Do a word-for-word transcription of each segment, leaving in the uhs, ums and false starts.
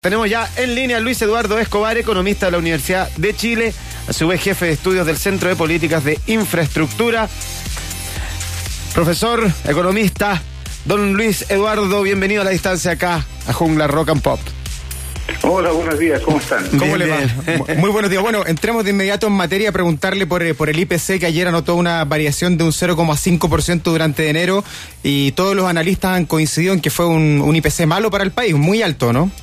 Tenemos ya en línea a Luis Eduardo Escobar, economista de la Universidad de Chile, a su vez jefe de estudios del Centro de Políticas de Infraestructura. Profesor, economista, don Luis Eduardo, bienvenido a la distancia acá a Jungla Rock and Pop. Hola, buenos días, ¿cómo están? ¿Cómo Bien, le va? bien. Muy buenos días. Bueno, entremos de inmediato en materia a preguntarle por, por el I P C, que ayer anotó una variación de un cero coma cinco por ciento durante enero, y todos los analistas han coincidido en que fue un, un I P C malo para el país, muy alto, ¿no?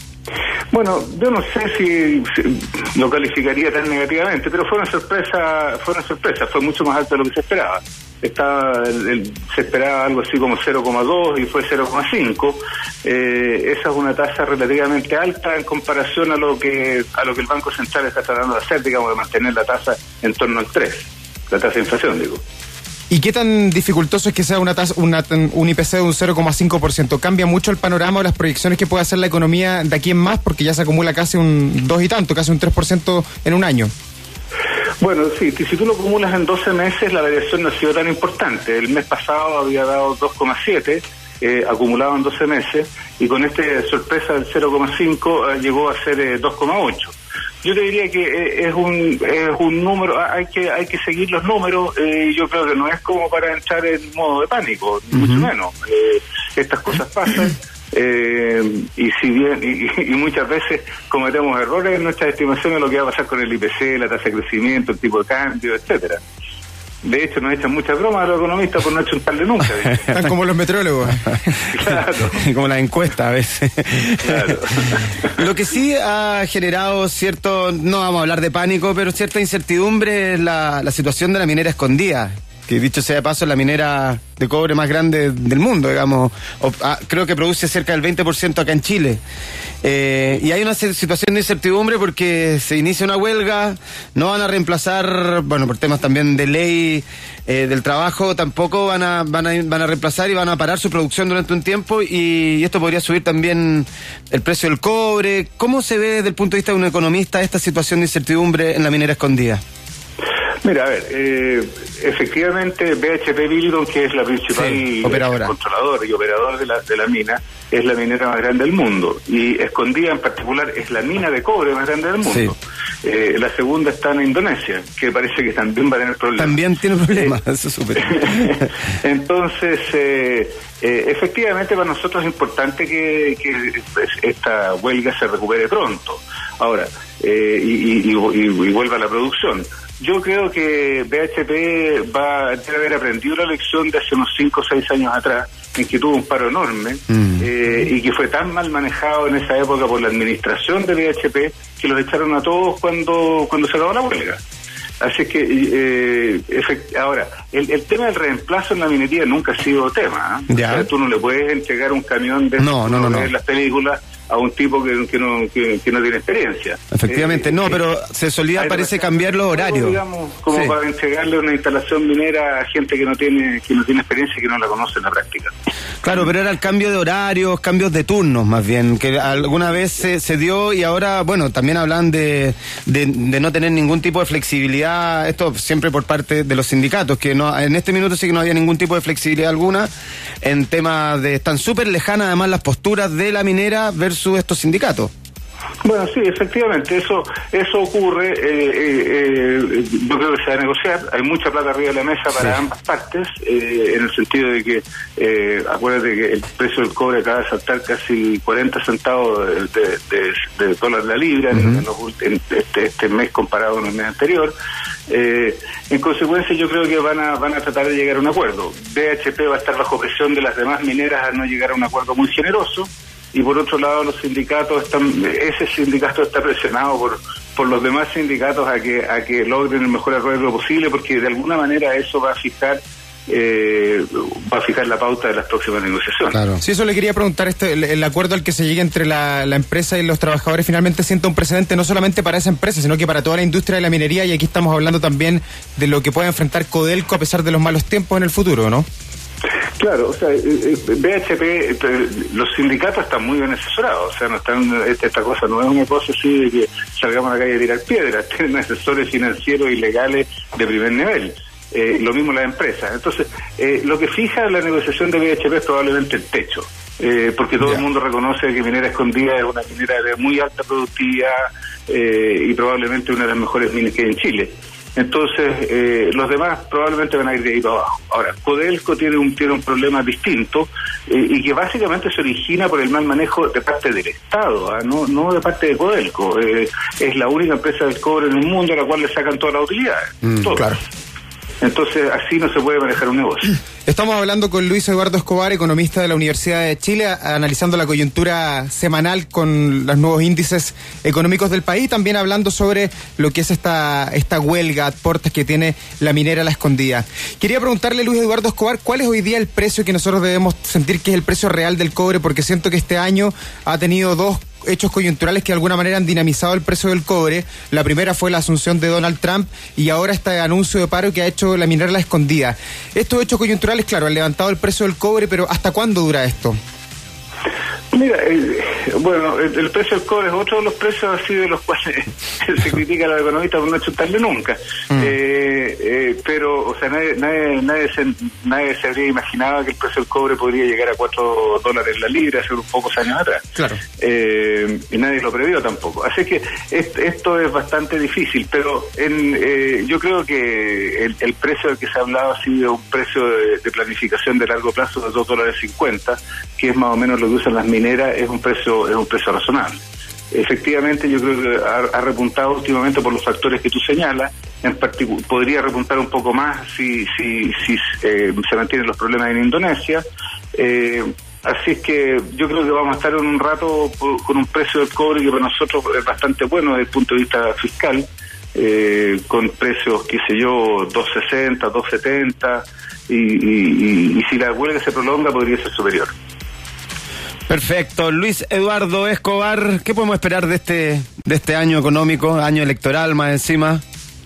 Bueno, yo no sé si, si lo calificaría tan negativamente, pero fue una sorpresa, fue una sorpresa, fue mucho más alto de lo que se esperaba. Estaba, el, el, se esperaba algo así como cero coma dos y fue cero coma cinco. Eh, esa es una tasa relativamente alta en comparación a lo que a lo que el Banco Central está tratando de hacer, digamos, de mantener la tasa en torno al tres, la tasa de inflación, digo. ¿Y qué tan dificultoso es que sea una tasa, una, un I P C de un cero coma cinco por ciento? ¿Cambia mucho el panorama o las proyecciones que puede hacer la economía de aquí en más? Porque ya se acumula casi un dos y tanto, casi un tres por ciento en un año. Bueno, sí, si tú lo acumulas en doce meses, la variación no ha sido tan importante. El mes pasado había dado dos coma siete, eh, acumulado en doce meses, y con esta sorpresa del cero coma cinco eh, llegó a ser eh, dos coma ocho. Yo te diría que eh, es un es un número, hay que hay que seguir los números. eh, yo creo que no es como para entrar en modo de pánico, ni uh-huh. mucho menos. Eh, estas cosas pasan. Eh, y si bien y, y muchas veces cometemos errores en nuestras estimaciones de lo que va a pasar con el I P C, la tasa de crecimiento, el tipo de cambio, etcétera. De hecho, nos echan muchas bromas a los economistas por no chuntarle nunca. Están como los meteorólogos. Claro. Como la encuesta a veces. Claro. Lo que sí ha generado cierto, no vamos a hablar de pánico, pero cierta incertidumbre es la, la situación de la minera escondida, que dicho sea de paso es la minera de cobre más grande del mundo, digamos. O, ah, creo que produce cerca del veinte por ciento acá en Chile. Eh, y hay una situación de incertidumbre porque se inicia una huelga, no van a reemplazar, bueno, por temas también de ley eh, del trabajo, tampoco van a, van, a, van a reemplazar y van a parar su producción durante un tiempo, y, y esto podría subir también el precio del cobre. ¿Cómo se ve desde el punto de vista de un economista esta situación de incertidumbre en la minera escondida? Mira, a ver, eh, efectivamente B H P Billiton, que es la principal sí, operadora. controlador y operador de la, de la mina, es la minera más grande del mundo, y Escondida en particular es la mina de cobre más grande del mundo. Sí. Eh, la segunda está en Indonesia, que parece que también va a tener problemas. También tiene problemas, eh, eso es súper. Entonces, eh, eh, efectivamente para nosotros es importante que, que esta huelga se recupere pronto. Ahora, eh, y, y, y, y, y vuelva a la producción. Yo creo que B H P va a haber aprendido la lección de hace unos cinco o seis años atrás, en que tuvo un paro enorme, mm. eh, y que fue tan mal manejado en esa época por la administración de B H P que los echaron a todos cuando cuando se acabó la huelga. Así que, eh, efect- ahora, el, el tema del reemplazo en la minería nunca ha sido tema. ¿eh? O sea, tú no le puedes entregar un camión de no, no, no, no. ver las películas a un tipo que, que, no, que, que no tiene experiencia. Efectivamente, eh, no, eh, pero se solía, parece, cambiar los horarios. Digamos, como sí. Para entregarle una instalación minera a gente que no tiene que no tiene experiencia y que no la conoce en la práctica. Claro, pero era el cambio de horarios, cambios de turnos más bien, que alguna vez se, se dio, y ahora, bueno, también hablan de, de, de no tener ningún tipo de flexibilidad, esto siempre por parte de los sindicatos, que no en este minuto sí que no había ningún tipo de flexibilidad alguna en temas de, están súper lejanas además las posturas de la minera versus estos sindicatos. Bueno, sí, efectivamente, eso eso ocurre, eh, eh, eh, yo creo que se va a negociar, hay mucha plata arriba de la mesa para sí. ambas partes, eh, en el sentido de que, eh, acuérdate que el precio del cobre acaba de saltar casi cuarenta centavos de, de, de, de dólar la libra uh-huh. en, en, en este, este mes comparado con el mes anterior. Eh, en consecuencia, yo creo que van a van a tratar de llegar a un acuerdo. B H P va a estar bajo presión de las demás mineras a no llegar a un acuerdo muy generoso. Y por otro lado, los sindicatos están, ese sindicato está presionado por por los demás sindicatos a que a que logren el mejor arreglo posible, porque de alguna manera eso va a fijar eh, va a fijar la pauta de las próximas negociaciones. Claro. Sí, eso le quería preguntar, este el, el acuerdo al que se llegue entre la, la empresa y los trabajadores finalmente sienta un precedente no solamente para esa empresa, sino que para toda la industria de la minería, y aquí estamos hablando también de lo que puede enfrentar Codelco a pesar de los malos tiempos en el futuro, ¿no? Claro, o sea, B H P, los sindicatos están muy bien asesorados, o sea, no están, esta cosa no es una cosa así de que salgamos a la calle a tirar piedras, tienen asesores financieros y legales de primer nivel. Eh, lo mismo las empresas. Entonces, eh, lo que fija la negociación de B H P es probablemente el techo. eh, porque todo Ya. el mundo reconoce que Minera Escondida es una minera de muy alta productividad eh, y probablemente una de las mejores minas que hay en Chile. Entonces, eh, los demás probablemente van a ir de ahí para abajo. Ahora, Codelco tiene un tiene un problema distinto eh, y que básicamente se origina por el mal manejo de parte del Estado, ¿ah? no no de parte de Codelco. Eh, es la única empresa del cobre en el mundo a la cual le sacan todas las utilidades. Mm, todo. claro. Entonces, así no se puede manejar un negocio. Estamos hablando con Luis Eduardo Escobar, economista de la Universidad de Chile, a- analizando la coyuntura semanal con los nuevos índices económicos del país, también hablando sobre lo que es esta esta huelga, aportes que tiene la minera La Escondida. Quería preguntarle, Luis Eduardo Escobar, ¿cuál es hoy día el precio que nosotros debemos sentir que es el precio real del cobre? Porque siento que este año ha tenido dos hechos coyunturales que de alguna manera han dinamizado el precio del cobre. La primera fue la asunción de Donald Trump y ahora este anuncio de paro que ha hecho la minera La Escondida. Estos hechos coyunturales, claro, han levantado el precio del cobre, pero ¿hasta cuándo dura esto? Mira, eh, bueno, el, el precio del cobre es otro de los precios así de los cuales se critica a los economistas por no chutarle nunca. Mm. Eh, eh, pero, o sea, nadie nadie nadie se, nadie se habría imaginado que el precio del cobre podría llegar a cuatro dólares la libra hace unos pocos años atrás. Claro. Eh, y nadie lo previó tampoco. Así que est, esto es bastante difícil, pero en, eh, yo creo que el, el precio del que se ha hablado ha sido un precio de, de planificación de largo plazo de dos dólares cincuenta, que es más o menos lo que usan las mineras. Es un precio es un precio razonable. Efectivamente, yo creo que ha, ha repuntado últimamente por los factores que tú señalas. En particular, podría repuntar un poco más si si si eh, se mantienen los problemas en Indonesia. Eh, así es que yo creo que vamos a estar en un rato por, con un precio del cobre que para nosotros es bastante bueno desde el punto de vista fiscal, eh, con precios, qué sé yo, dos sesenta, dos setenta, y, y, y, y si la huelga se prolonga podría ser superior. Perfecto. Luis Eduardo Escobar, ¿qué podemos esperar de este de este año económico, año electoral más encima?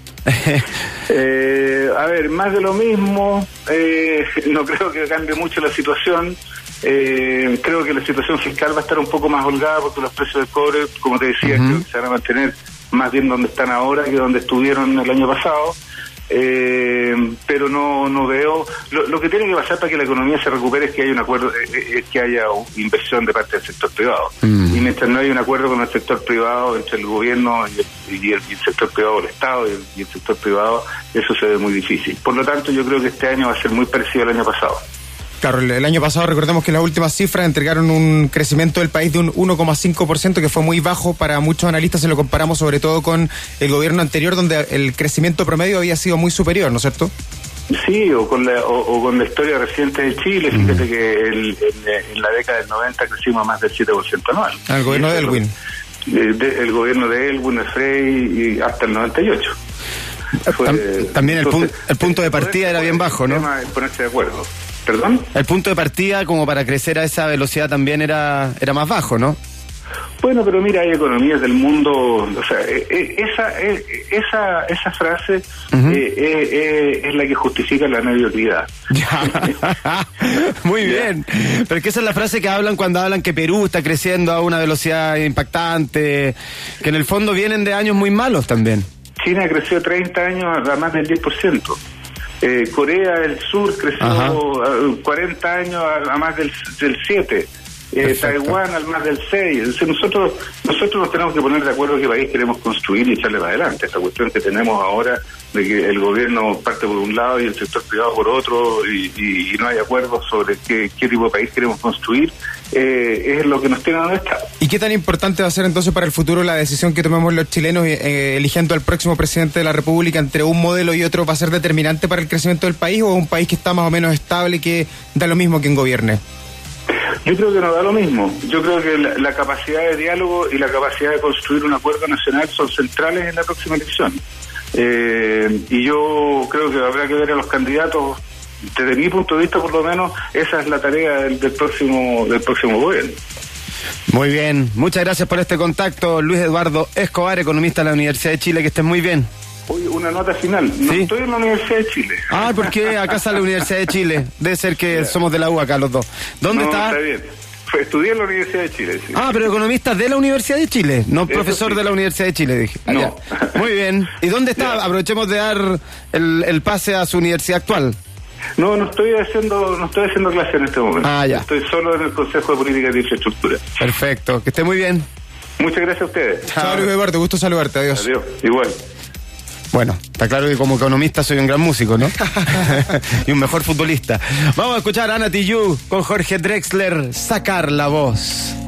eh, a ver, más de lo mismo. Eh, no creo que cambie mucho la situación. Eh, creo que la situación fiscal va a estar un poco más holgada porque los precios del cobre, como te decía, uh-huh. creo que se van a mantener más bien donde están ahora que donde estuvieron el año pasado. Eh, pero no no veo lo, lo que tiene que pasar para que la economía se recupere es que haya un acuerdo, es que haya inversión de parte del sector privado, mm. y mientras no hay un acuerdo con el sector privado entre el gobierno y el, y el, y el sector privado, el Estado y el, y el sector privado, eso se ve muy difícil. Por lo tanto, yo creo que este año va a ser muy parecido al año pasado. Claro, el año pasado recordemos que las últimas cifras entregaron un crecimiento del país de un uno coma cinco por ciento, que fue muy bajo para muchos analistas si lo comparamos sobre todo con el gobierno anterior, donde el crecimiento promedio había sido muy superior, ¿no es cierto? Sí, o con la, o, o con la historia reciente de Chile. Mm. Fíjate que el, en, en la década del noventa crecimos más del siete por ciento anual. El gobierno de Elwin. De, de, el gobierno de Elwin, de Frey, y hasta el noventa y ocho. Fue, También entonces, el, pu el punto de partida era bien bajo, ¿no? Ponerse de acuerdo. ¿Perdón? El punto de partida como para crecer a esa velocidad también era era más bajo, ¿no? Bueno, pero mira, hay economías del mundo, o sea, eh, esa eh, esa esa frase uh-huh. eh, eh, es la que justifica la mediocridad. Muy bien. Pero es que esa es la frase que hablan cuando hablan que Perú está creciendo a una velocidad impactante, que en el fondo vienen de años muy malos también. China creció treinta años a más del diez por ciento. Eh, Corea del Sur creció Ajá. cuarenta años a, a más del, del siete. Eh, Taiwán al más del seis. Es decir, nosotros nosotros nos tenemos que poner de acuerdo qué país queremos construir y echarle para adelante. Esta cuestión que tenemos ahora de que el gobierno parte por un lado y el sector privado por otro, y, y, y no hay acuerdo sobre qué, qué tipo de país queremos construir, eh, es lo que nos tiene donde está. ¿Y qué tan importante va a ser entonces para el futuro la decisión que tomemos los chilenos eh, eligiendo al próximo presidente de la República entre un modelo y otro? ¿Va a ser determinante para el crecimiento del país o un país que está más o menos estable y que da lo mismo quien gobierne? Yo creo que no da lo mismo. Yo creo que la, la capacidad de diálogo y la capacidad de construir un acuerdo nacional son centrales en la próxima elección. Eh, y yo creo que habrá que ver a los candidatos. Desde mi punto de vista, por lo menos, esa es la tarea del, del próximo del próximo gobierno. Muy bien. Muchas gracias por este contacto, Luis Eduardo Escobar, economista de la Universidad de Chile. Que estés muy bien. Oye, una nota final. No ¿Sí? estoy en la Universidad de Chile. Ah, ¿por qué? Acá sale la Universidad de Chile. Debe ser que yeah. somos de la U acá los dos. ¿Dónde no, está? Está bien. Estudié en la Universidad de Chile. Sí. Ah, pero economista de la Universidad de Chile, no Eso profesor sí. de la Universidad de Chile, dije. No. Muy bien. ¿Y dónde está? Yeah. Aprovechemos de dar el, el pase a su universidad actual. No, no estoy haciendo no estoy haciendo clase en este momento. Ah, ya. Estoy solo en el Consejo de Política de Infraestructura. Perfecto, que esté muy bien. Muchas gracias a ustedes. Chao, Luis Eduardo, gusto saludarte, adiós. Adiós, igual. Bueno, está claro que como economista soy un gran músico, ¿no? Y un mejor futbolista. Vamos a escuchar a Ana Tijoux con Jorge Drexler, Sacar la Voz.